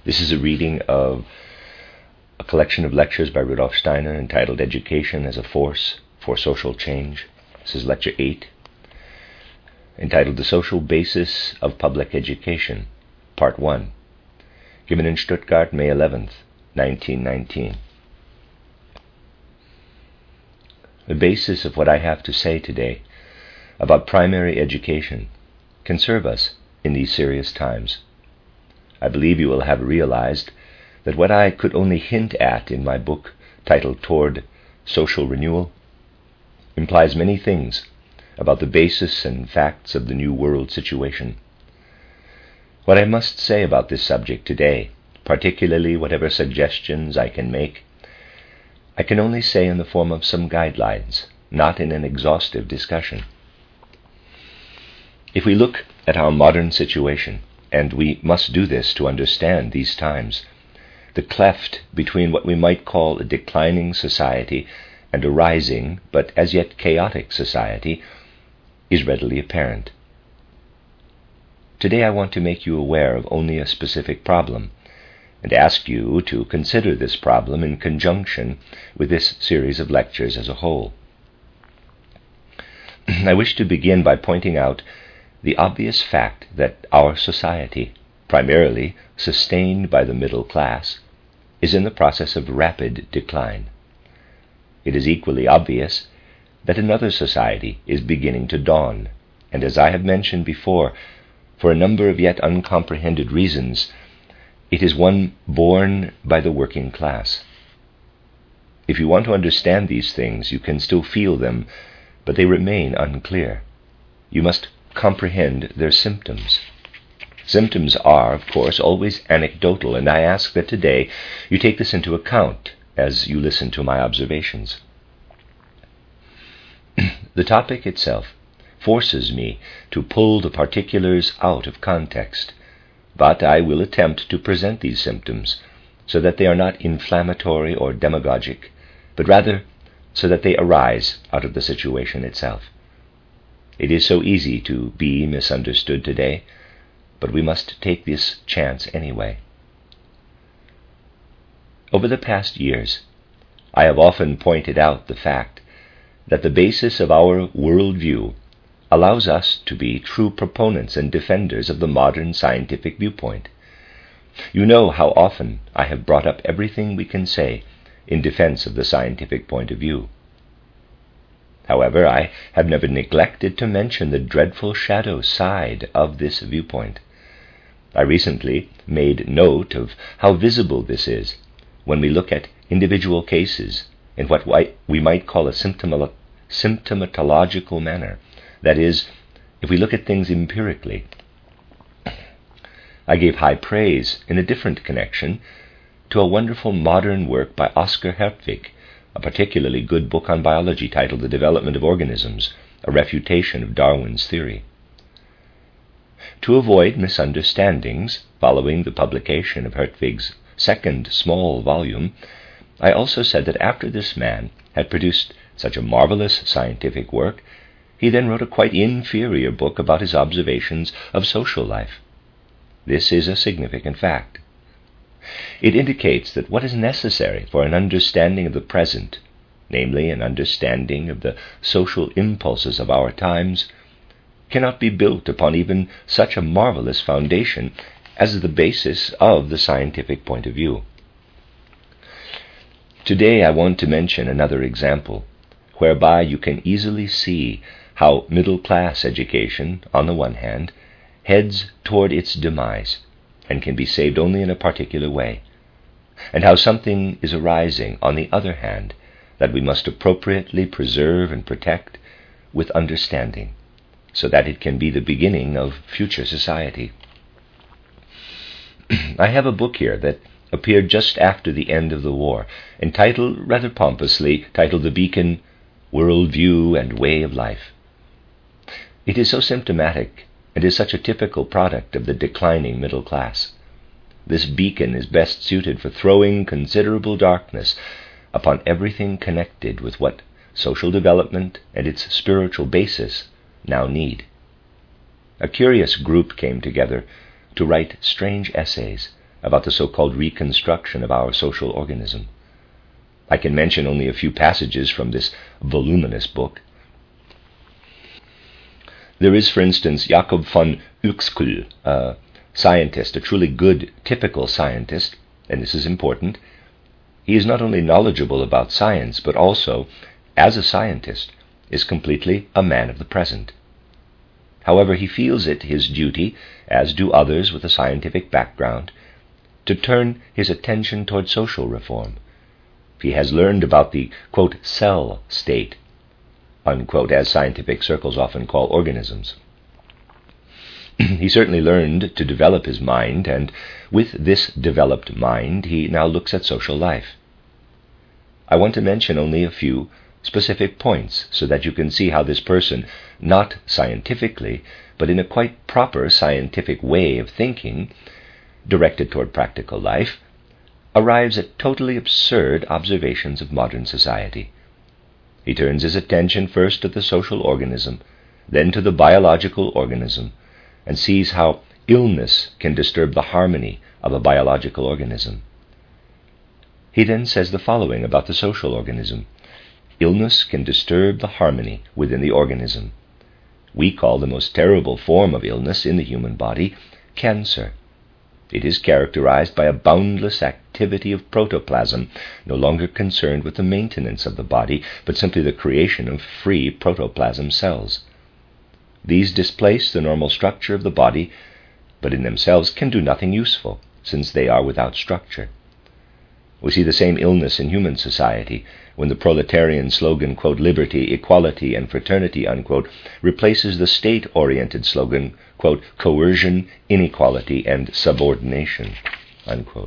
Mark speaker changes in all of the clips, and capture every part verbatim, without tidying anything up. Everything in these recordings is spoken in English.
Speaker 1: This is a reading of a collection of lectures by Rudolf Steiner entitled Education as a Force for Social Change. This is lecture eight, entitled The Social Basis of Public Education, Part one, given in Stuttgart, May eleventh, nineteen nineteen. The basis of what I have to say today about primary education can serve us in these serious times. I believe you will have realized that what I could only hint at in my book titled Toward Social Renewal implies many things about the basis and facts of the New World situation. What I must say about this subject today, particularly whatever suggestions I can make, I can only say in the form of some guidelines, not in an exhaustive discussion. If we look at our modern situation, and we must do this to understand these times, the cleft between what we might call a declining society and a rising, but as yet chaotic society, is readily apparent. Today I want to make you aware of only a specific problem, and ask you to consider this problem in conjunction with this series of lectures as a whole. I wish to begin by pointing out the obvious fact that our society, primarily sustained by the middle class, is in the process of rapid decline. It is equally obvious that another society is beginning to dawn, and as I have mentioned before, for a number of yet uncomprehended reasons, it is one born by the working class. If you want to understand these things, you can still feel them, but they remain unclear. You must comprehend their symptoms. Symptoms are, of course, always anecdotal, and I ask that today you take this into account as you listen to my observations. The topic itself forces me to pull the particulars out of context, but I will attempt to present these symptoms so that they are not inflammatory or demagogic, but rather so that they arise out of the situation itself. It is so easy to be misunderstood today, but we must take this chance anyway. Over the past years, I have often pointed out the fact that the basis of our worldview allows us to be true proponents and defenders of the modern scientific viewpoint. You know how often I have brought up everything we can say in defense of the scientific point of view. However, I have never neglected to mention the dreadful shadow side of this viewpoint. I recently made note of how visible this is when we look at individual cases in what we might call a symptomo- symptomatological manner. That is, if we look at things empirically. I gave high praise in a different connection to a wonderful modern work by Oscar Hertwig, a particularly good book on biology titled The Development of Organisms, a refutation of Darwin's theory. To avoid misunderstandings following the publication of Hertwig's second small volume, I also said that after this man had produced such a marvelous scientific work, he then wrote a quite inferior book about his observations of social life. This is a significant fact. It indicates that what is necessary for an understanding of the present, namely an understanding of the social impulses of our times, cannot be built upon even such a marvelous foundation as the basis of the scientific point of view. Today I want to mention another example, whereby you can easily see how middle-class education, on the one hand, heads toward its demise, and can be saved only in a particular way, and how something is arising, on the other hand, that we must appropriately preserve and protect with understanding, so that it can be the beginning of future society. I have a book here that appeared just after the end of the war, entitled, rather pompously, titled The Beacon, World View and Way of Life. It is so symptomatic and is such a typical product of the declining middle class. This beacon is best suited for throwing considerable darkness upon everything connected with what social development and its spiritual basis now need. A curious group came together to write strange essays about the so-called reconstruction of our social organism. I can mention only a few passages from this voluminous book. There is, for instance, Jacob von Uexküll, a scientist, a truly good, typical scientist, and this is important. He is not only knowledgeable about science, but also, as a scientist, is completely a man of the present. However, he feels it his duty, as do others with a scientific background, to turn his attention toward social reform. He has learned about the, quote, cell state, unquote, as scientific circles often call organisms. He certainly learned to develop his mind, and with this developed mind, he now looks at social life. I want to mention only a few specific points so that you can see how this person, not scientifically, but in a quite proper scientific way of thinking, directed toward practical life, arrives at totally absurd observations of modern society. He turns his attention first to the social organism, then to the biological organism, and sees how illness can disturb the harmony of a biological organism. He then says the following about the social organism. Illness can disturb the harmony within the organism. We call the most terrible form of illness in the human body cancer. It is characterized by a boundless activity of protoplasm, no longer concerned with the maintenance of the body, but simply the creation of free protoplasm cells. These displace the normal structure of the body, but in themselves can do nothing useful, since they are without structure. We see the same illness in human society when the proletarian slogan, quote, liberty, equality, and fraternity, unquote, replaces the state-oriented slogan, quote, coercion, inequality, and subordination, unquote.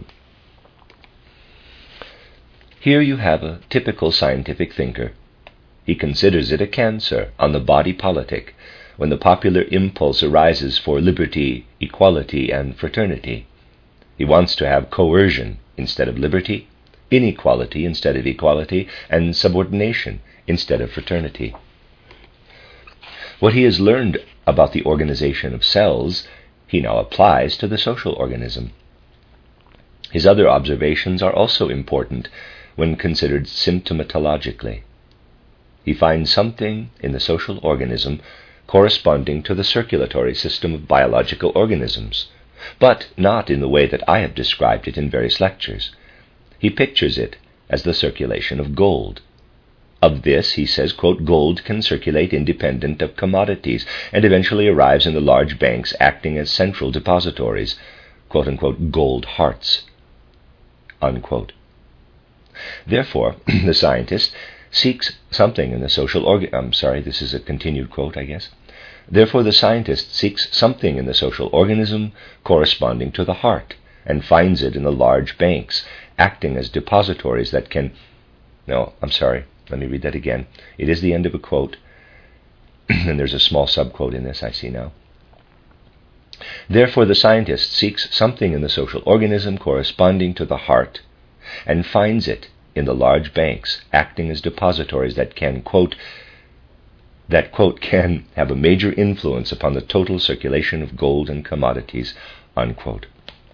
Speaker 1: Here you have a typical scientific thinker. He considers it a cancer on the body politic when the popular impulse arises for liberty, equality, and fraternity. He wants to have coercion instead of liberty, inequality instead of equality, and subordination instead of fraternity. What he has learned about the organization of cells, he now applies to the social organism. His other observations are also important when considered symptomatologically. He finds something in the social organism corresponding to the circulatory system of biological organisms, but not in the way that I have described it in various lectures. He pictures it as the circulation of gold. Of this, he says, quote, gold can circulate independent of commodities and eventually arrives in the large banks acting as central depositories, quote unquote, gold hearts, unquote. Therefore, the scientist seeks something in the social organ. I'm sorry, this is a continued quote, I guess. Therefore, the scientist seeks something in the social organism corresponding to the heart and finds it in the large banks, acting as depositories that can... No, I'm sorry. Let me read that again. It is the end of a quote, and there's a small subquote in this, I see now. Therefore, the scientist seeks something in the social organism corresponding to the heart and finds it in the large banks, acting as depositories that can, quote, that, quote, can have a major influence upon the total circulation of gold and commodities, unquote.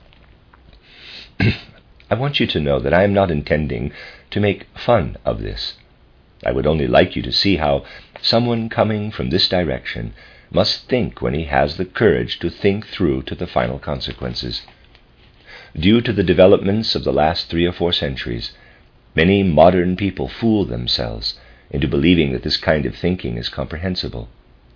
Speaker 1: I want you to know that I am not intending to make fun of this. I would only like you to see how someone coming from this direction must think when he has the courage to think through to the final consequences. Due to the developments of the last three or four centuries, many modern people fool themselves into believing that this kind of thinking is comprehensible.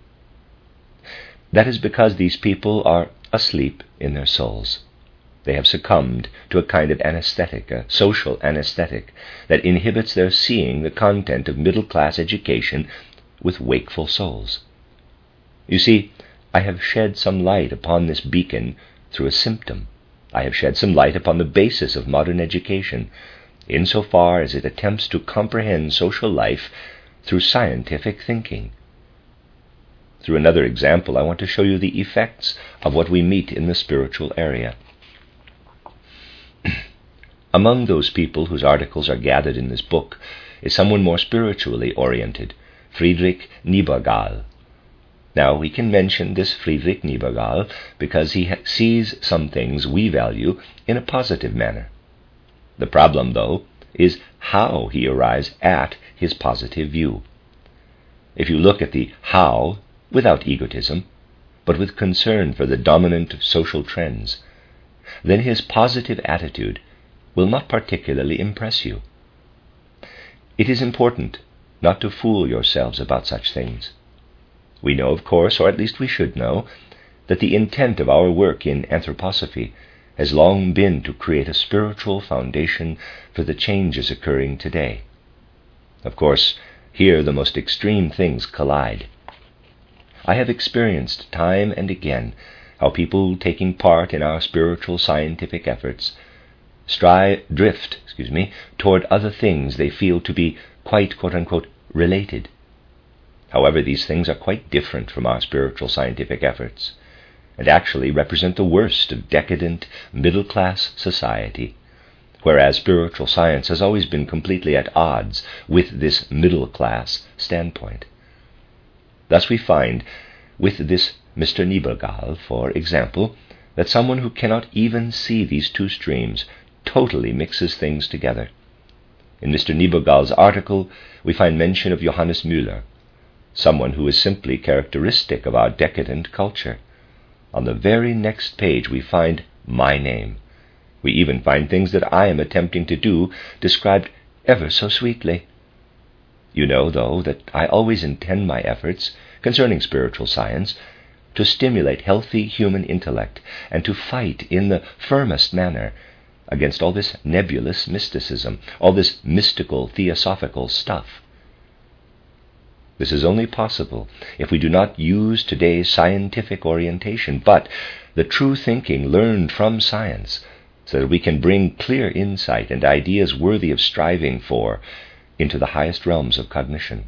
Speaker 1: That is because these people are asleep in their souls. They have succumbed to a kind of anesthetic, a social anesthetic, that inhibits their seeing the content of middle-class education with wakeful souls. You see, I have shed some light upon this beacon through a symptom. I have shed some light upon the basis of modern education, insofar as it attempts to comprehend social life through scientific thinking. Through another example, I want to show you the effects of what we meet in the spiritual area. Among those people whose articles are gathered in this book is someone more spiritually oriented, Friedrich Niebergall. Now, we can mention this Friedrich Niebergall because he ha- sees some things we value in a positive manner. The problem, though, is how he arrives at his positive view. If you look at the how without egotism, but with concern for the dominant social trends, then his positive attitude will not particularly impress you. It is important not to fool yourselves about such things. We know, of course, or at least we should know, that the intent of our work in anthroposophy has long been to create a spiritual foundation for the changes occurring today. Of course, here the most extreme things collide. I have experienced time and again how people taking part in our spiritual scientific efforts strive, drift, excuse me, toward other things they feel to be quite, quote-unquote, related. However, these things are quite different from our spiritual scientific efforts, and actually represent the worst of decadent middle-class society, whereas spiritual science has always been completely at odds with this middle-class standpoint. Thus we find, with this Mister Niebergall, for example, that someone who cannot even see these two streams totally mixes things together. In Mister Niebergall's article, we find mention of Johannes Müller, someone who is simply characteristic of our decadent culture. On the very next page we find my name. We even find things that I am attempting to do described ever so sweetly. You know, though, that I always intend my efforts concerning spiritual science to stimulate healthy human intellect and to fight in the firmest manner against all this nebulous mysticism, all this mystical theosophical stuff. This is only possible if we do not use today's scientific orientation, but the true thinking learned from science, so that we can bring clear insight and ideas worthy of striving for into the highest realms of cognition.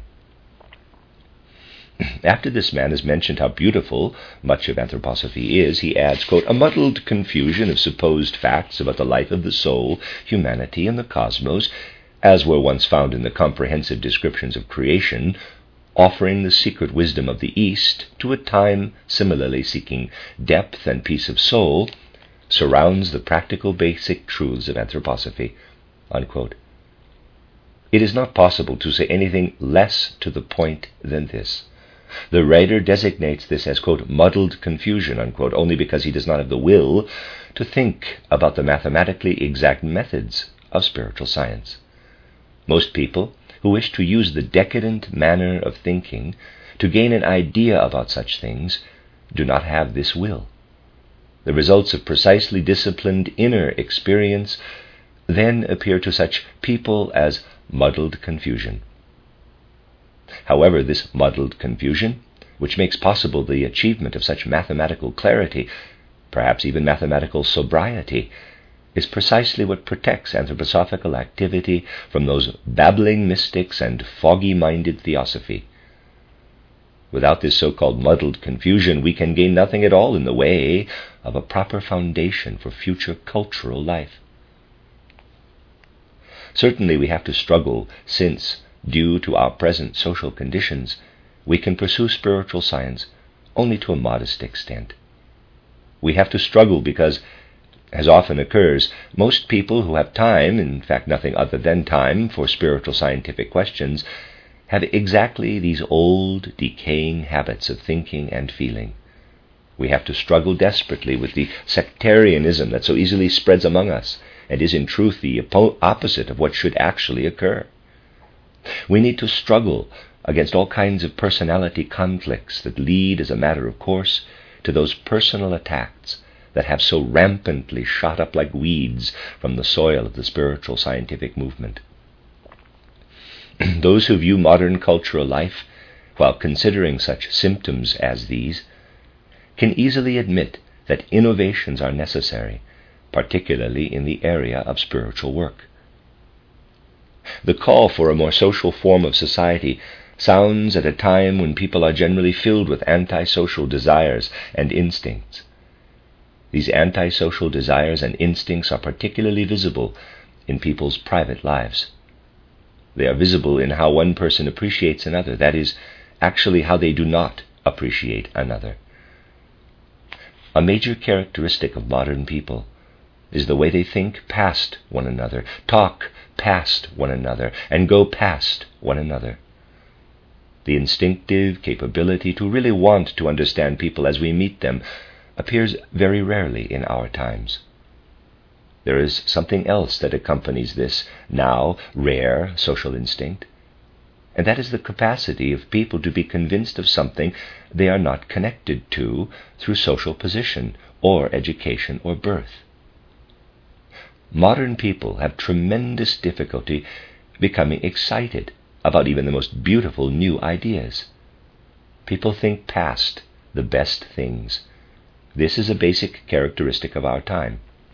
Speaker 1: After this man has mentioned how beautiful much of anthroposophy is, he adds, quote, a muddled confusion of supposed facts about the life of the soul, humanity, and the cosmos, as were once found in the comprehensive descriptions of creation, offering the secret wisdom of the East to a time similarly seeking depth and peace of soul, surrounds the practical basic truths of anthroposophy, unquote. It is not possible to say anything less to the point than this. The writer designates this as, quote, muddled confusion, unquote, only because he does not have the will to think about the mathematically exact methods of spiritual science. Most people who wish to use the decadent manner of thinking to gain an idea about such things do not have this will. The results of precisely disciplined inner experience then appear to such people as muddled confusion. However, this muddled confusion, which makes possible the achievement of such mathematical clarity, perhaps even mathematical sobriety, is precisely what protects anthroposophical activity from those babbling mystics and foggy-minded theosophy. Without this so-called muddled confusion, we can gain nothing at all in the way of a proper foundation for future cultural life. Certainly we have to struggle, since, due to our present social conditions, we can pursue spiritual science only to a modest extent. We have to struggle because, as often occurs, most people who have time, in fact nothing other than time, for spiritual scientific questions, have exactly these old, decaying habits of thinking and feeling. We have to struggle desperately with the sectarianism that so easily spreads among us, and is in truth the opposite of what should actually occur. We need to struggle against all kinds of personality conflicts that lead, as a matter of course, to those personal attacks that have so rampantly shot up like weeds from the soil of the spiritual scientific movement. Those who view modern cultural life, while considering such symptoms as these, can easily admit that innovations are necessary, particularly in the area of spiritual work. The call for a more social form of society sounds at a time when people are generally filled with antisocial desires and instincts. These antisocial desires and instincts are particularly visible in people's private lives. They are visible in how one person appreciates another, that is, actually how they do not appreciate another. A major characteristic of modern people is the way they think past one another, talk past one another, and go past one another. The instinctive capability to really want to understand people as we meet them appears very rarely in our times. There is something else that accompanies this now rare social instinct, and that is the capacity of people to be convinced of something they are not connected to through social position or education or birth. Modern people have tremendous difficulty becoming excited about even the most beautiful new ideas. People think past the best things. This is a basic characteristic of our time.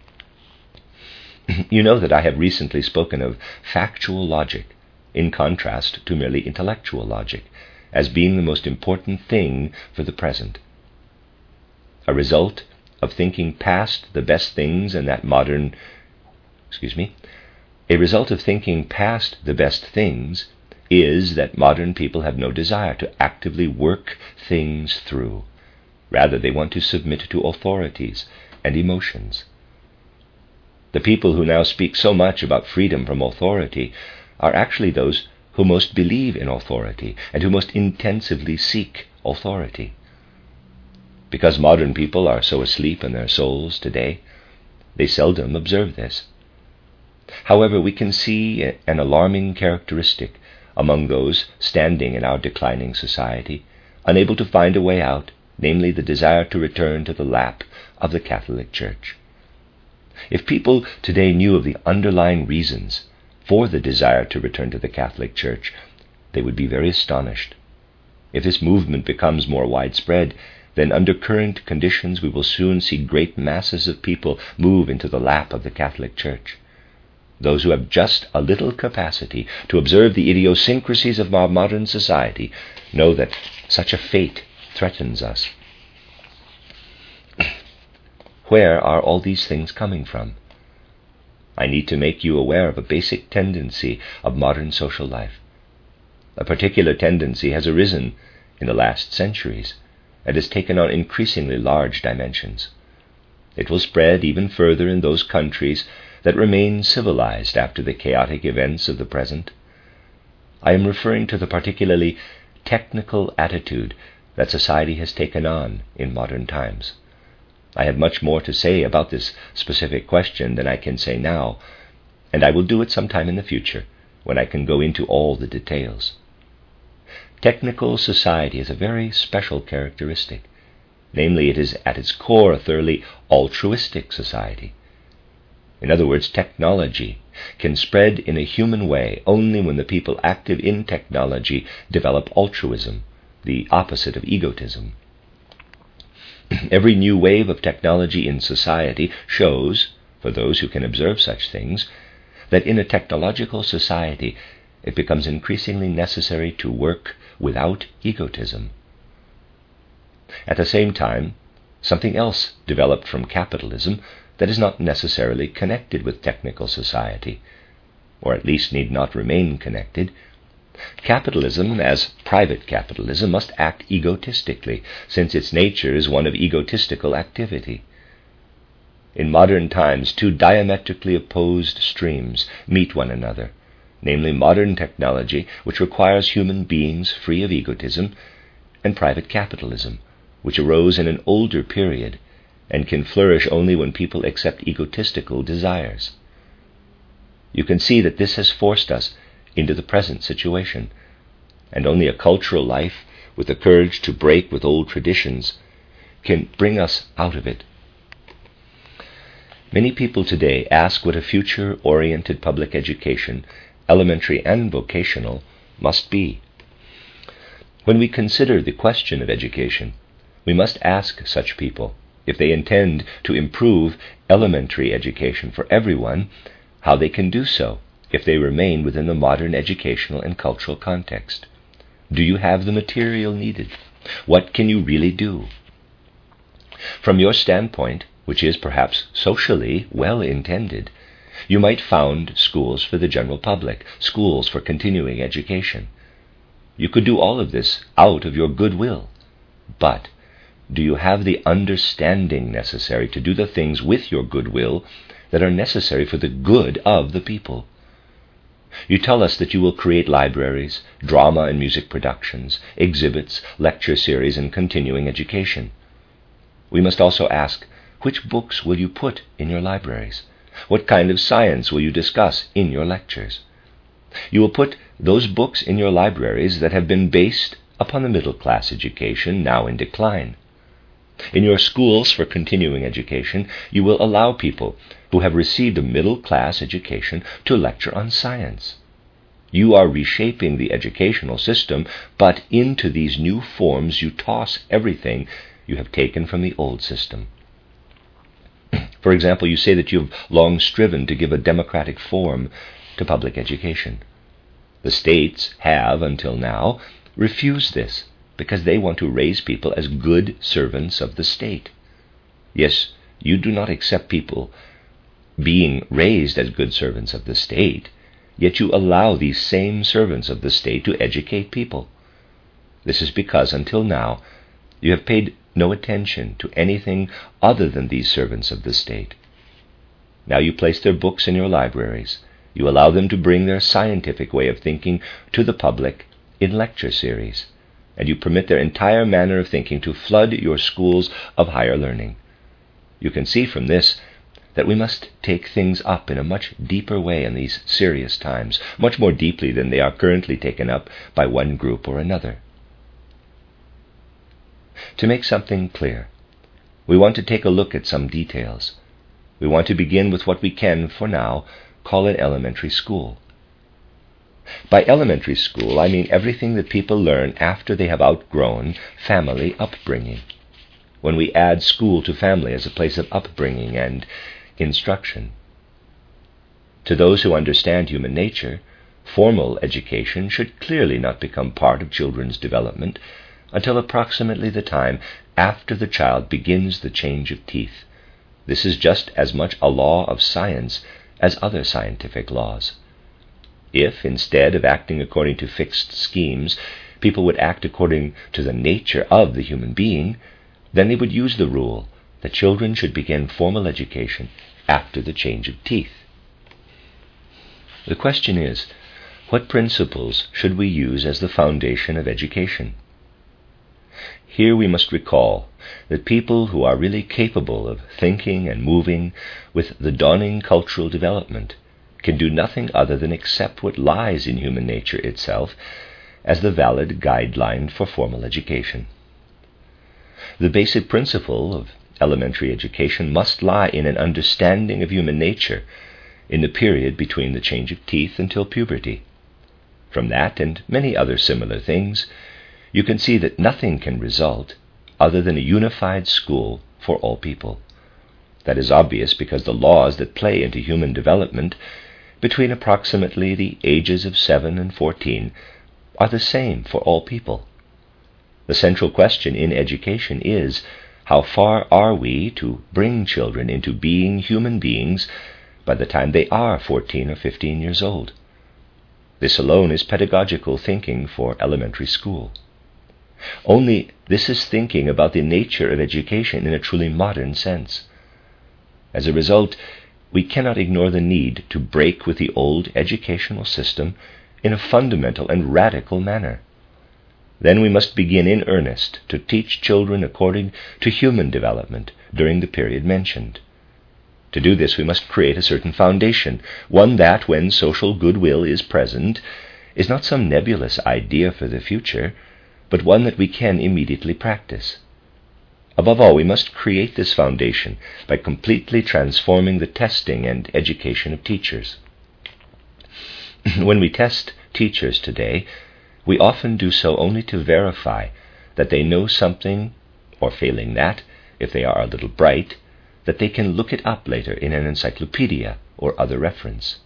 Speaker 1: You know that I have recently spoken of factual logic in contrast to merely intellectual logic as being the most important thing for the present. A result of thinking past the best things in that modern, excuse me, a result of thinking past the best things is that modern people have no desire to actively work things through. Rather, they want to submit to authorities and emotions. The people who now speak so much about freedom from authority are actually those who most believe in authority and who most intensively seek authority. Because modern people are so asleep in their souls today, they seldom observe this. However, we can see an alarming characteristic among those standing in our declining society, unable to find a way out, namely the desire to return to the lap of the Catholic Church. If people today knew of the underlying reasons for the desire to return to the Catholic Church, they would be very astonished. If this movement becomes more widespread, then under current conditions we will soon see great masses of people move into the lap of the Catholic Church. Those who have just a little capacity to observe the idiosyncrasies of our modern society know that such a fate threatens us. Where are all these things coming from? I need to make you aware of a basic tendency of modern social life. A particular tendency has arisen in the last centuries and has taken on increasingly large dimensions. It will spread even further in those countries that remain civilized after the chaotic events of the present. I am referring to the particularly technical attitude that society has taken on in modern times. I have much more to say about this specific question than I can say now, and I will do it sometime in the future when I can go into all the details. Technical society is a very special characteristic. Namely, it is at its core a thoroughly altruistic society. In other words, technology can spread in a human way only when the people active in technology develop altruism, the opposite of egotism. Every new wave of technology in society shows, for those who can observe such things, that in a technological society it becomes increasingly necessary to work without egotism. At the same time, something else developed from capitalism that is not necessarily connected with technical society, or at least need not remain connected. Capitalism, as private capitalism, must act egotistically, since its nature is one of egotistical activity. In modern times, two diametrically opposed streams meet one another, namely modern technology, which requires human beings free of egotism, and private capitalism, which arose in an older period and can flourish only when people accept egotistical desires. You can see that this has forced us into the present situation, and only a cultural life with the courage to break with old traditions can bring us out of it. Many people today ask what a future-oriented public education, elementary and vocational, must be. When we consider the question of education, we must ask such people, if they intend to improve elementary education for everyone, how they can do so if they remain within the modern educational and cultural context. Do you have the material needed? What can you really do? From your standpoint, which is perhaps socially well intended, you might found schools for the general public, schools for continuing education. You could do all of this out of your goodwill, but do you have the understanding necessary to do the things with your goodwill that are necessary for the good of the people? You tell us that you will create libraries, drama and music productions, exhibits, lecture series, and continuing education. We must also ask, which books will you put in your libraries? What kind of science will you discuss in your lectures? You will put those books in your libraries that have been based upon the middle-class education now in decline. In your schools for continuing education, you will allow people who have received a middle-class education to lecture on science. You are reshaping the educational system, but into these new forms you toss everything you have taken from the old system. For example, you say that you have long striven to give a democratic form to public education. The states have, until now, refused this because they want to raise people as good servants of the state. Yes, you do not accept people being raised as good servants of the state, yet you allow these same servants of the state to educate people. This is because, until now, you have paid no attention to anything other than these servants of the state. Now you place their books in your libraries. You allow them to bring their scientific way of thinking to the public in lecture series, and you permit their entire manner of thinking to flood your schools of higher learning. You can see from this that we must take things up in a much deeper way in these serious times, much more deeply than they are currently taken up by one group or another. To make something clear, we want to take a look at some details. We want to begin with what we can, for now, call an elementary school. By elementary school, I mean everything that people learn after they have outgrown family upbringing, when we add school to family as a place of upbringing and instruction. To those who understand human nature, formal education should clearly not become part of children's development until approximately the time after the child begins the change of teeth. This is just as much a law of science as other scientific laws. If, instead of acting according to fixed schemes, people would act according to the nature of the human being, then they would use the rule that children should begin formal education after the change of teeth. The question is, what principles should we use as the foundation of education? Here we must recall that people who are really capable of thinking and moving with the dawning cultural development can do nothing other than accept what lies in human nature itself as the valid guideline for formal education. The basic principle of elementary education must lie in an understanding of human nature in the period between the change of teeth until puberty. From that and many other similar things, you can see that nothing can result other than a unified school for all people. That is obvious because the laws that play into human development between approximately the ages of seven and fourteen are the same for all people. The central question in education is, how far are we to bring children into being human beings by the time they are fourteen or fifteen years old? This alone is pedagogical thinking for elementary school. Only this is thinking about the nature of education in a truly modern sense. As a result, we cannot ignore the need to break with the old educational system in a fundamental and radical manner. Then we must begin in earnest to teach children according to human development during the period mentioned. To do this, we must create a certain foundation, one that, when social goodwill is present, is not some nebulous idea for the future, but one that we can immediately practice. Above all, we must create this foundation by completely transforming the testing and education of teachers. When we test teachers today, we often do so only to verify that they know something, or failing that, if they are a little bright, that they can look it up later in an encyclopedia or other reference.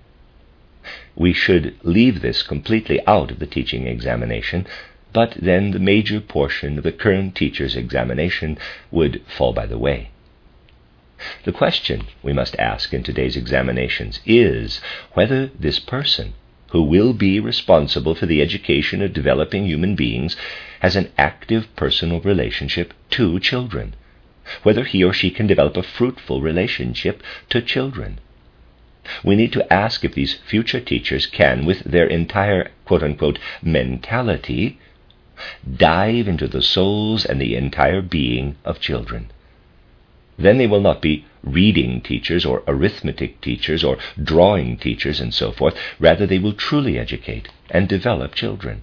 Speaker 1: We should leave this completely out of the teaching examination, but then the major portion of the current teacher's examination would fall by the way. The question we must ask in today's examinations is whether this person who will be responsible for the education of developing human beings has an active personal relationship to children, whether he or she can develop a fruitful relationship to children. We need to ask if these future teachers can, with their entire quote-unquote mentality, dive into the souls and the entire being of children. Then they will not be reading teachers or arithmetic teachers or drawing teachers and so forth. Rather, they will truly educate and develop children.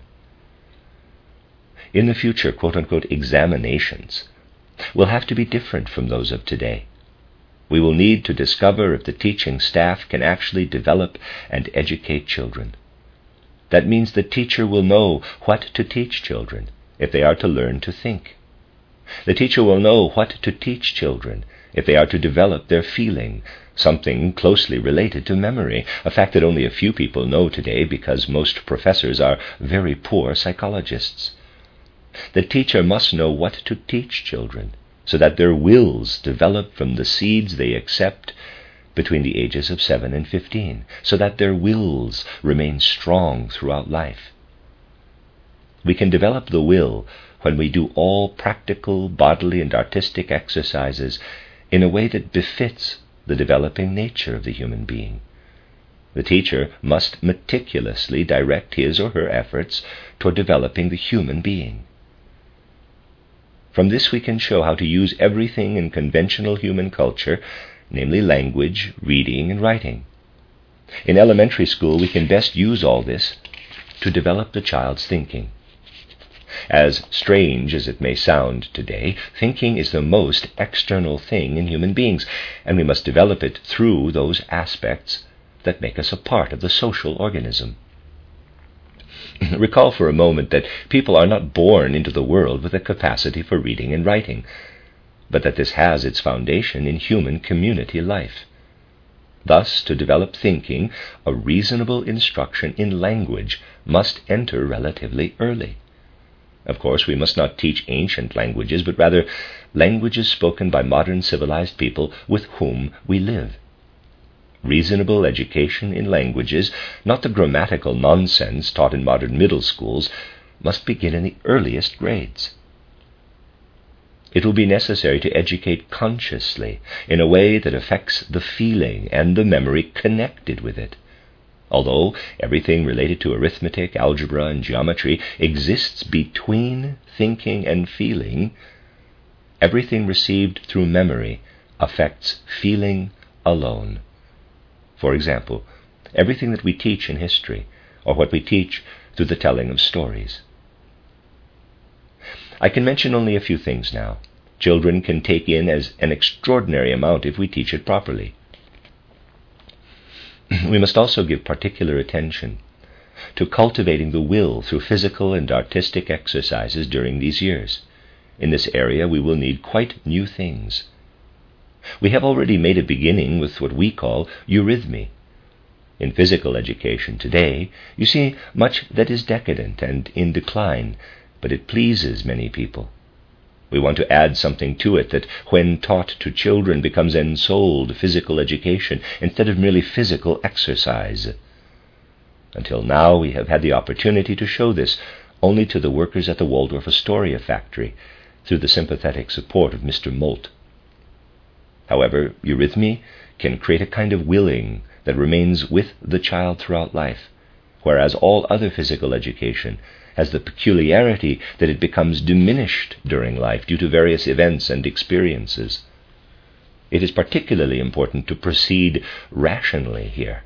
Speaker 1: In the future, quote-unquote examinations will have to be different from those of today. We will need to discover if the teaching staff can actually develop and educate children. That means the teacher will know what to teach children if they are to learn to think. The teacher will know what to teach children if they are to develop their feeling, something closely related to memory, a fact that only a few people know today because most professors are very poor psychologists. The teacher must know what to teach children so that their wills develop from the seeds they accept between the ages of seven and fifteen, so that their wills remain strong throughout life. We can develop the will when we do all practical, bodily, and artistic exercises in a way that befits the developing nature of the human being. The teacher must meticulously direct his or her efforts toward developing the human being. From this we can show how to use everything in conventional human culture, namely language, reading, and writing. In elementary school, we can best use all this to develop the child's thinking. As strange as it may sound today, thinking is the most external thing in human beings, and we must develop it through those aspects that make us a part of the social organism. Recall for a moment that people are not born into the world with a capacity for reading and writing, but that this has its foundation in human community life. Thus, to develop thinking, a reasonable instruction in language must enter relatively early. Of course, we must not teach ancient languages, but rather languages spoken by modern civilized people with whom we live. Reasonable education in languages, not the grammatical nonsense taught in modern middle schools, must begin in the earliest grades. It will be necessary to educate consciously in a way that affects the feeling and the memory connected with it. Although everything related to arithmetic, algebra, and geometry exists between thinking and feeling, everything received through memory affects feeling alone. For example, everything that we teach in history, or what we teach through the telling of stories. I can mention only a few things now. Children can take in as an extraordinary amount if we teach it properly. We must also give particular attention to cultivating the will through physical and artistic exercises during these years. In this area, we will need quite new things. We have already made a beginning with what we call eurythmy. In physical education today, you see much that is decadent and in decline, but it pleases many people. We want to add something to it that, when taught to children, becomes ensouled physical education instead of merely physical exercise. Until now, we have had the opportunity to show this only to the workers at the Waldorf Astoria factory through the sympathetic support of Mister Molt. However, eurythmy can create a kind of willing that remains with the child throughout life, whereas all other physical education has the peculiarity that it becomes diminished during life due to various events and experiences. It is particularly important to proceed rationally here.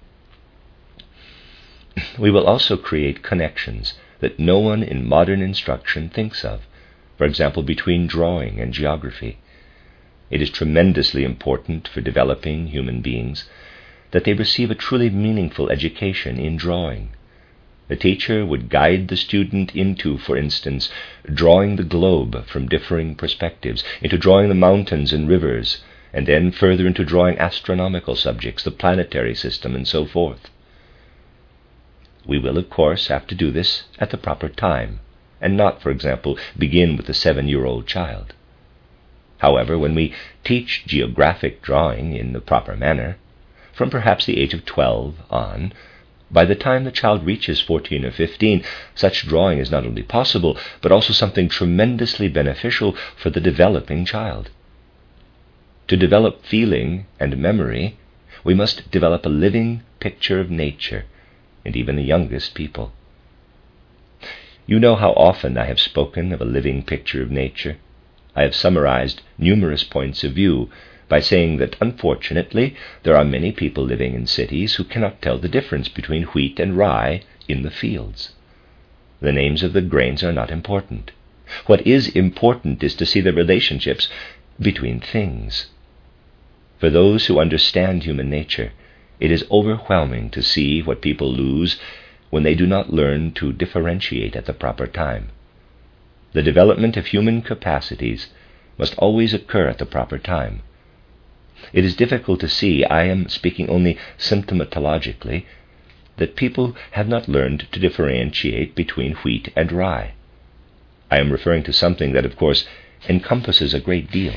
Speaker 1: We will also create connections that no one in modern instruction thinks of, for example, between drawing and geography. It is tremendously important for developing human beings that they receive a truly meaningful education in drawing. The teacher would guide the student into, for instance, drawing the globe from differing perspectives, into drawing the mountains and rivers, and then further into drawing astronomical subjects, the planetary system, and so forth. We will, of course, have to do this at the proper time, and not, for example, begin with a seven-year-old child. However, when we teach geographic drawing in the proper manner, from perhaps the age of twelve on, By the time the child reaches fourteen or fifteen, such drawing is not only possible, but also something tremendously beneficial for the developing child. To develop feeling and memory, we must develop a living picture of nature, and even the youngest people. You know how often I have spoken of a living picture of nature. I have summarized numerous points of view by saying that, unfortunately, there are many people living in cities who cannot tell the difference between wheat and rye in the fields. The names of the grains are not important. What is important is to see the relationships between things. For those who understand human nature, it is overwhelming to see what people lose when they do not learn to differentiate at the proper time. The development of human capacities must always occur at the proper time. It is difficult to see, I am speaking only symptomatologically, that people have not learned to differentiate between wheat and rye. I am referring to something that, of course, encompasses a great deal.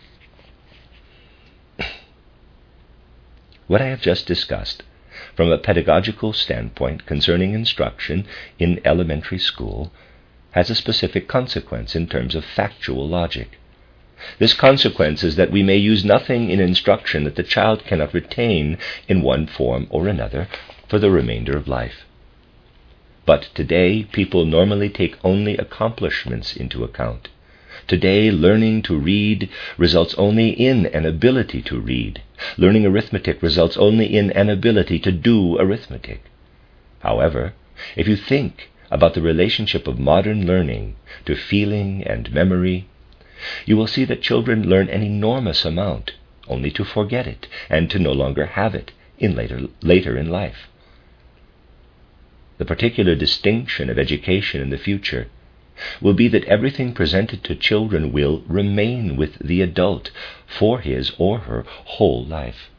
Speaker 1: What I have just discussed, from a pedagogical standpoint concerning instruction in elementary school, has a specific consequence in terms of factual logic. This consequence is that we may use nothing in instruction that the child cannot retain in one form or another for the remainder of life. But today, people normally take only accomplishments into account. Today, learning to read results only in an ability to read. Learning arithmetic results only in an ability to do arithmetic. However, if you think about the relationship of modern learning to feeling and memory, you will see that children learn an enormous amount, only to forget it and to no longer have it in later, later in life. The particular distinction of education in the future will be that everything presented to children will remain with the adult for his or her whole life.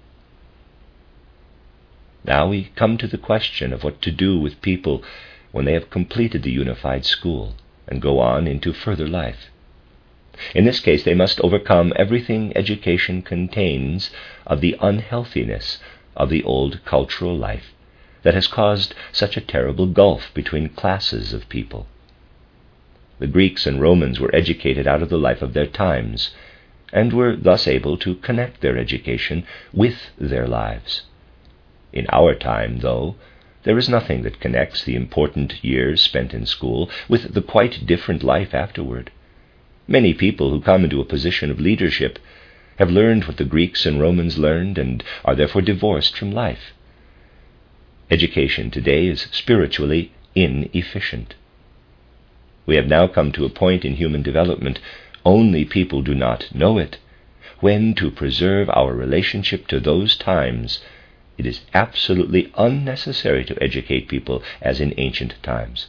Speaker 1: Now we come to the question of what to do with people when they have completed the unified school and go on into further life. In this case, they must overcome everything education contains of the unhealthiness of the old cultural life that has caused such a terrible gulf between classes of people. The Greeks and Romans were educated out of the life of their times, and were thus able to connect their education with their lives. In our time, though, there is nothing that connects the important years spent in school with the quite different life afterward. Many people who come into a position of leadership have learned what the Greeks and Romans learned and are therefore divorced from life. Education today is spiritually inefficient. We have now come to a point in human development, only people do not know it, when to preserve our relationship to those times, it is absolutely unnecessary to educate people as in ancient times.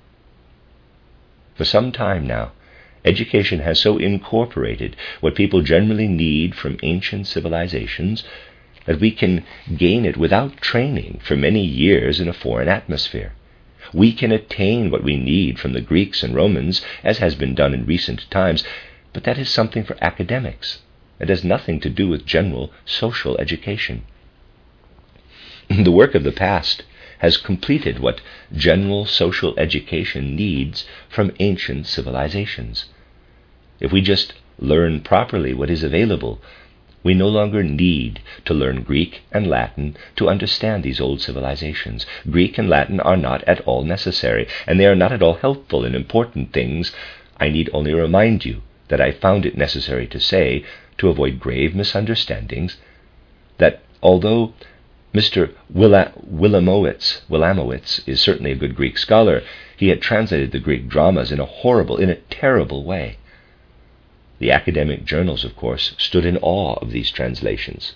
Speaker 1: For some time now, education has so incorporated what people generally need from ancient civilizations that we can gain it without training for many years in a foreign atmosphere. We can attain what we need from the Greeks and Romans, as has been done in recent times, but that is something for academics. It has nothing to do with general social education. The work of the past has completed what general social education needs from ancient civilizations. If we just learn properly what is available, we no longer need to learn Greek and Latin to understand these old civilizations. Greek and Latin are not at all necessary, and they are not at all helpful in important things. I need only remind you that I found it necessary to say, to avoid grave misunderstandings, that although Mister Willa- Willamowitz, Willamowitz is certainly a good Greek scholar, he had translated the Greek dramas in a horrible, in a terrible way. The academic journals, of course, stood in awe of these translations.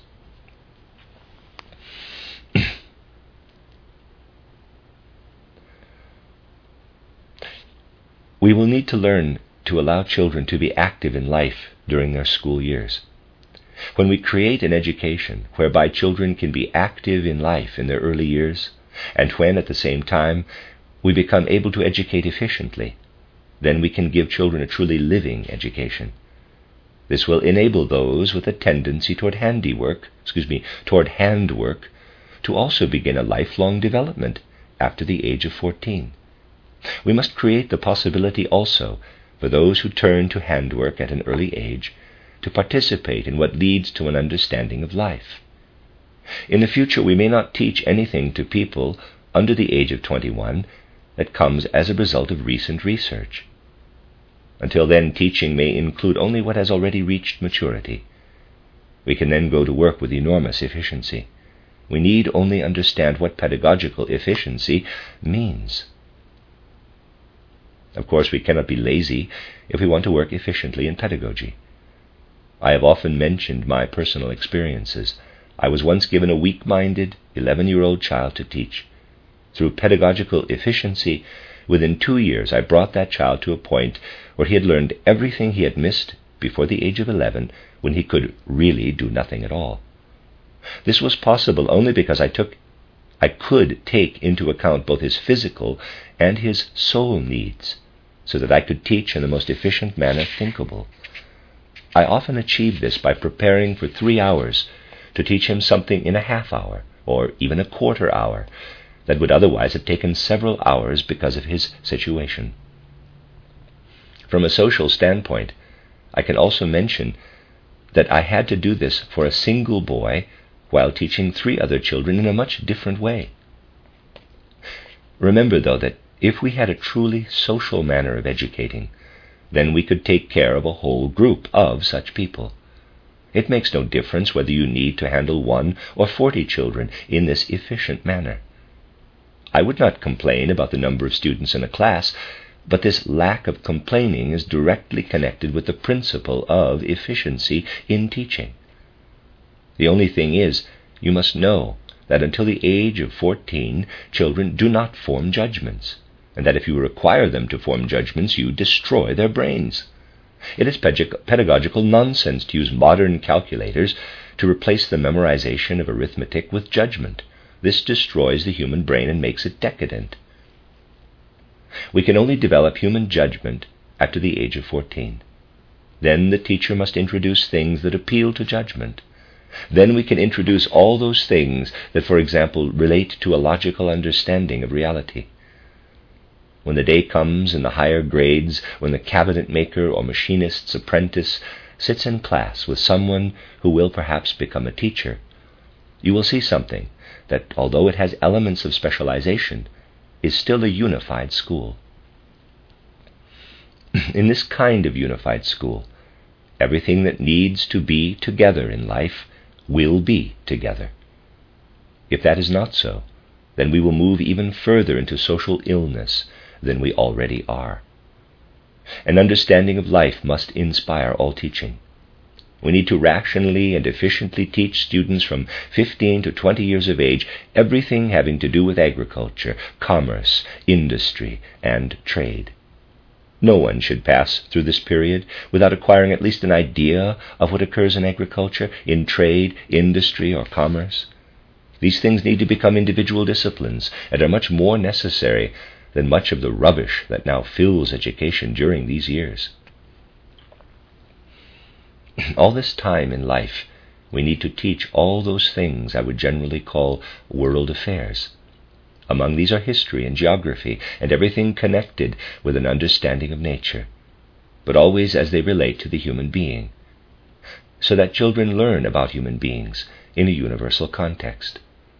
Speaker 1: We will need to learn to allow children to be active in life during their school years. When we create an education whereby children can be active in life in their early years, and when at the same time we become able to educate efficiently, then we can give children a truly living education. This will enable those with a tendency toward handiwork, excuse me, toward handwork, to also begin a lifelong development after the age of fourteen. We must create the possibility also for those who turn to handwork at an early age to participate in what leads to an understanding of life. In the future, we may not teach anything to people under the age of twenty-one that comes as a result of recent research. Until then, teaching may include only what has already reached maturity. We can then go to work with enormous efficiency. We need only understand what pedagogical efficiency means. Of course, we cannot be lazy if we want to work efficiently in pedagogy. I have often mentioned my personal experiences. I was once given a weak-minded eleven-year-old child to teach. Through pedagogical efficiency, within two years I brought that child to a point where he had learned everything he had missed before the age of eleven, when he could really do nothing at all. This was possible only because I took, I could take into account both his physical and his soul needs, so that I could teach in the most efficient manner thinkable. I often achieved this by preparing for three hours to teach him something in a half hour, or even a quarter hour, that would otherwise have taken several hours because of his situation. From a social standpoint, I can also mention that I had to do this for a single boy while teaching three other children in a much different way. Remember, though, that if we had a truly social manner of educating, then we could take care of a whole group of such people. It makes no difference whether you need to handle one or forty children in this efficient manner. I would not complain about the number of students in a class, but this lack of complaining is directly connected with the principle of efficiency in teaching. The only thing is, you must know that until the age of fourteen, children do not form judgments, and that if you require them to form judgments, you destroy their brains. It is pedagogical nonsense to use modern calculators to replace the memorization of arithmetic with judgment. This destroys the human brain and makes it decadent. We can only develop human judgment after the age of fourteen. Then the teacher must introduce things that appeal to judgment. Then we can introduce all those things that, for example, relate to a logical understanding of reality. When the day comes in the higher grades, when the cabinet maker or machinist's apprentice sits in class with someone who will perhaps become a teacher, you will see something that, although it has elements of specialization, is still a unified school. In this kind of unified school, everything that needs to be together in life will be together. If that is not so, then we will move even further into social illness than we already are. An understanding of life must inspire all teaching. We need to rationally and efficiently teach students from fifteen to twenty years of age everything having to do with agriculture, commerce, industry, and trade. No one should pass through this period without acquiring at least an idea of what occurs in agriculture, in trade, industry, or commerce. These things need to become individual disciplines and are much more necessary than much of the rubbish that now fills education during these years. All this time in life, we need to teach all those things I would generally call world affairs. Among these are history and geography and everything connected with an understanding of nature, but always as they relate to the human being, so that children learn about human beings in a universal context.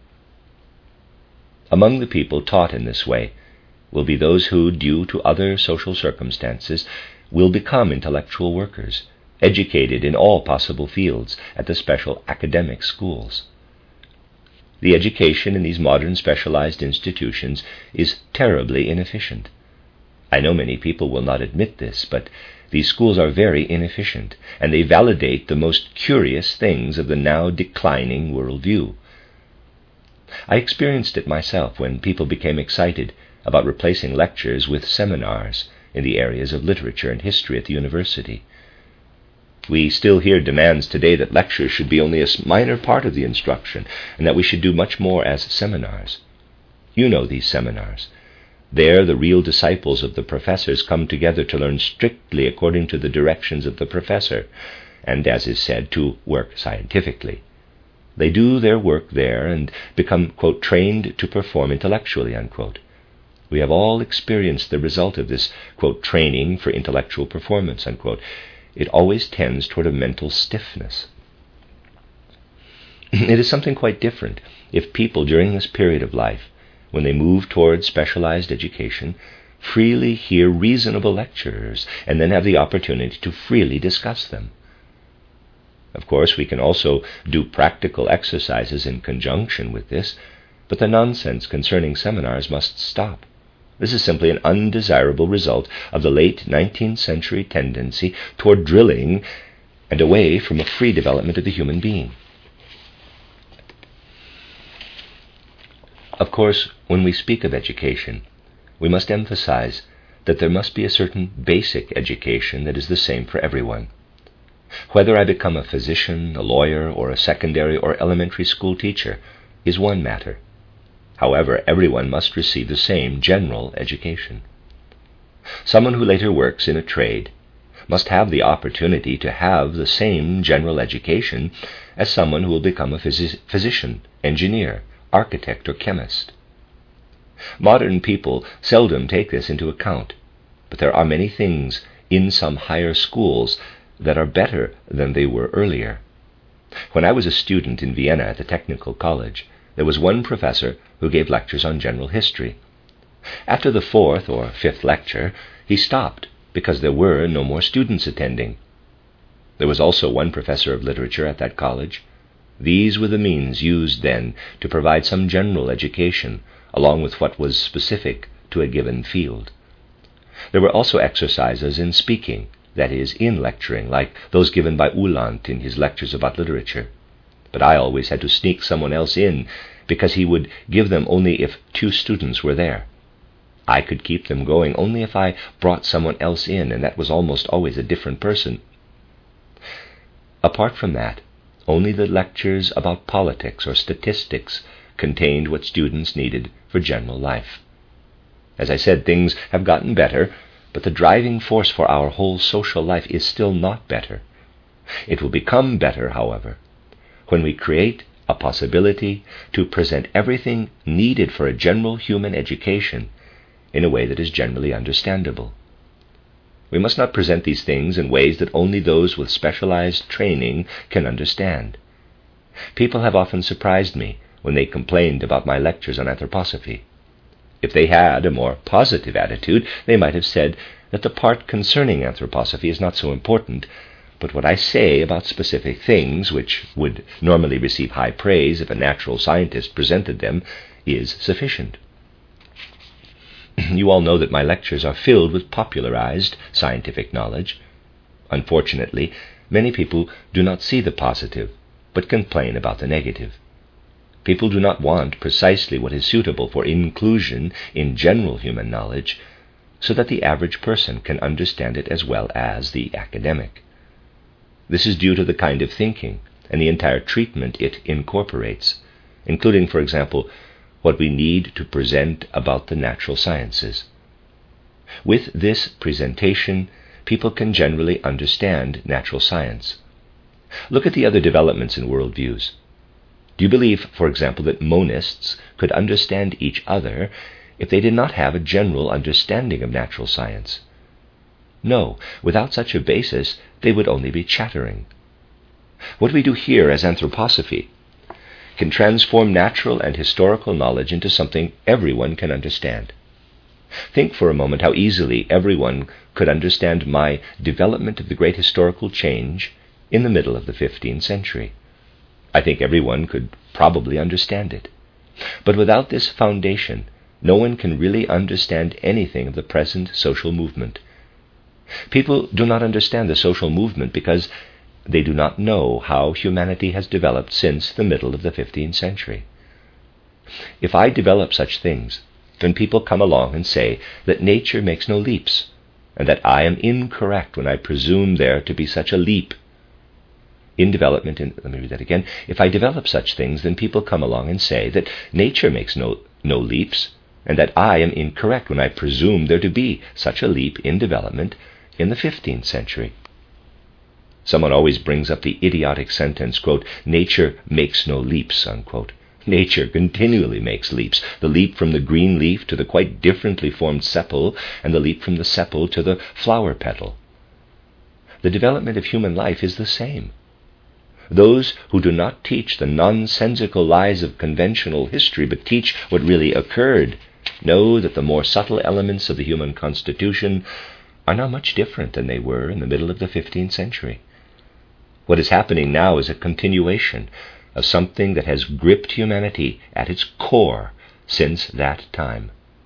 Speaker 1: Among the people taught in this way will be those who, due to other social circumstances, will become intellectual workers, educated in all possible fields at the special academic schools. The education in these modern specialized institutions is terribly inefficient. I know many people will not admit this, but these schools are very inefficient, and they validate the most curious things of the now declining worldview. I experienced it myself when people became excited about replacing lectures with seminars in the areas of literature and history at the university. We still hear demands today that lectures should be only a minor part of the instruction, and that we should do much more as seminars. You know these seminars. There the real disciples of the professors come together to learn strictly according to the directions of the professor, and, as is said, to work scientifically. They do their work there and become, quote, trained to perform intellectually, unquote. We have all experienced the result of this, quote, training for intellectual performance, unquote. It always tends toward a mental stiffness. It is something quite different if people during this period of life, when they move toward specialized education, freely hear reasonable lectures and then have the opportunity to freely discuss them. Of course, we can also do practical exercises in conjunction with this, but the nonsense concerning seminars must stop. This is simply an undesirable result of the late nineteenth century tendency toward drilling and away from a free development of the human being. Of course, when we speak of education, we must emphasize that there must be a certain basic education that is the same for everyone. Whether I become a physician, a lawyer, or a secondary or elementary school teacher is one matter. However, everyone must receive the same general education. Someone who later works in a trade must have the opportunity to have the same general education as someone who will become a phys- physician, engineer, architect, or chemist. Modern people seldom take this into account, but there are many things in some higher schools that are better than they were earlier. When I was a student in Vienna at the Technical College, there was one professor who gave lectures on general history. After the fourth or fifth lecture, he stopped because there were no more students attending. There was also one professor of literature at that college. These were the means used then to provide some general education, along with what was specific to a given field. There were also exercises in speaking, that is, in lecturing, like those given by Uhland in his lectures about literature. But I always had to sneak someone else in, because he would give them only if two students were there. I could keep them going only if I brought someone else in, and that was almost always a different person. Apart from that, only the lectures about politics or statistics contained what students needed for general life. As I said, things have gotten better, but the driving force for our whole social life is still not better. It will become better, however, when we create a possibility to present everything needed for a general human education in a way that is generally understandable. We must not present these things in ways that only those with specialized training can understand. People have often surprised me when they complained about my lectures on anthroposophy. If they had a more positive attitude, they might have said that the part concerning anthroposophy is not so important, but what I say about specific things, which would normally receive high praise if a natural scientist presented them, is sufficient. You all know that my lectures are filled with popularized scientific knowledge. Unfortunately, many people do not see the positive, but complain about the negative. People do not want precisely what is suitable for inclusion in general human knowledge, so that the average person can understand it as well as the academic. This is due to the kind of thinking and the entire treatment it incorporates, including, for example, what we need to present about the natural sciences. With this presentation, people can generally understand natural science. Look at the other developments in worldviews. Do you believe, for example, that monists could understand each other if they did not have a general understanding of natural science? No, without such a basis, they would only be chattering. What we do here as anthroposophy can transform natural and historical knowledge into something everyone can understand. Think for a moment how easily everyone could understand my development of the great historical change in the middle of the fifteenth century. I think everyone could probably understand it. But without this foundation, no one can really understand anything of the present social movement. People do not understand the social movement because they do not know how humanity has developed since the middle of the fifteenth century. If I develop such things, then people come along and say that nature makes no leaps, and that I am incorrect when I presume there to be such a leap in development. In, let me read that again. If I develop such things, then people come along and say that nature makes no, no leaps, and that I am incorrect when I presume there to be such a leap in development in the fifteenth century. Someone always brings up the idiotic sentence, quote, nature makes no leaps, unquote. Nature continually makes leaps, the leap from the green leaf to the quite differently formed sepal, and the leap from the sepal to the flower petal. The development of human life is the same. Those who do not teach the nonsensical lies of conventional history, but teach what really occurred, know that the more subtle elements of the human constitution are now much different than they were in the middle of the fifteenth century. What is happening now is a continuation of something that has gripped humanity at its core since that time.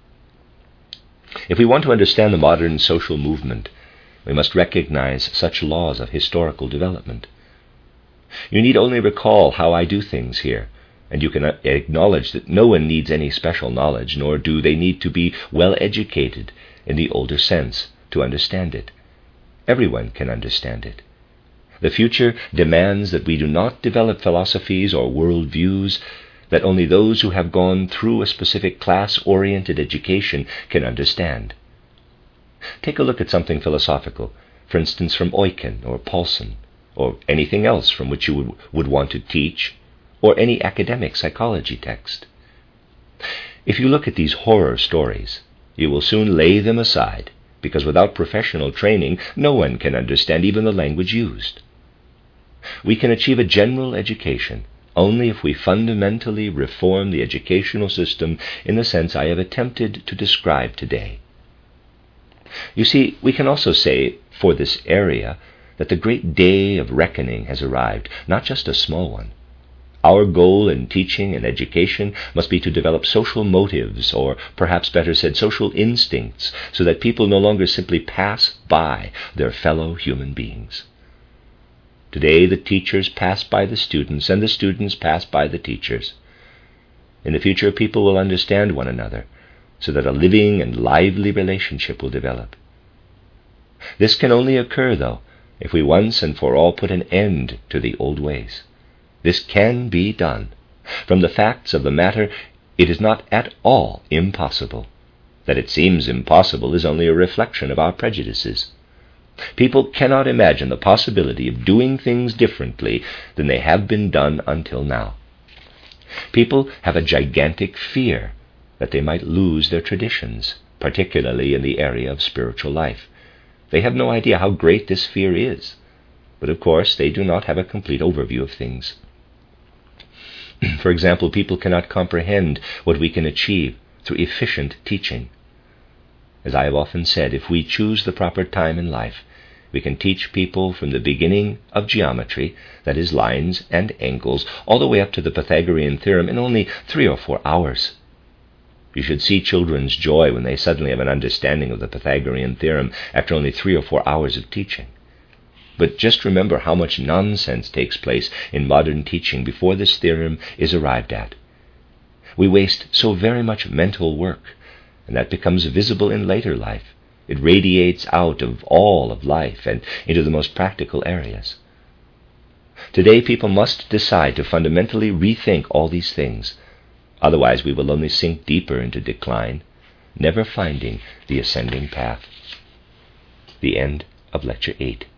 Speaker 1: If we want to understand the modern social movement, we must recognize such laws of historical development. You need only recall how I do things here, and you can acknowledge that no one needs any special knowledge, nor do they need to be well educated in the older sense to understand it. Everyone can understand it. The future demands that we do not develop philosophies or worldviews that only those who have gone through a specific class-oriented education can understand. Take a look at something philosophical, for instance from Eucken or Paulson, or anything else from which you would, would want to teach, or any academic psychology text. If you look at these horror stories, you will soon lay them aside, because without professional training, no one can understand even the language used. We can achieve a general education only if we fundamentally reform the educational system in the sense I have attempted to describe today. You see, we can also say, for this area, that the great day of reckoning has arrived, not just a small one. Our goal in teaching and education must be to develop social motives, or perhaps better said, social instincts, so that people no longer simply pass by their fellow human beings. Today the teachers pass by the students, and the students pass by the teachers. In the future, people will understand one another, so that a living and lively relationship will develop. This can only occur, though, if we once and for all put an end to the old ways. This can be done. From the facts of the matter, it is not at all impossible. That it seems impossible is only a reflection of our prejudices. People cannot imagine the possibility of doing things differently than they have been done until now. People have a gigantic fear that they might lose their traditions, particularly in the area of spiritual life. They have no idea how great this fear is, but of course they do not have a complete overview of things. For example, people cannot comprehend what we can achieve through efficient teaching. As I have often said, if we choose the proper time in life, we can teach people from the beginning of geometry, that is lines and angles, all the way up to the Pythagorean theorem in only three or four hours. You should see children's joy when they suddenly have an understanding of the Pythagorean theorem after only three or four hours of teaching. But just remember how much nonsense takes place in modern teaching before this theorem is arrived at. We waste so very much mental work, and that becomes visible in later life. It radiates out of all of life and into the most practical areas. Today people must decide to fundamentally rethink all these things. Otherwise we will only sink deeper into decline, never finding the ascending path. The end of Lecture eight.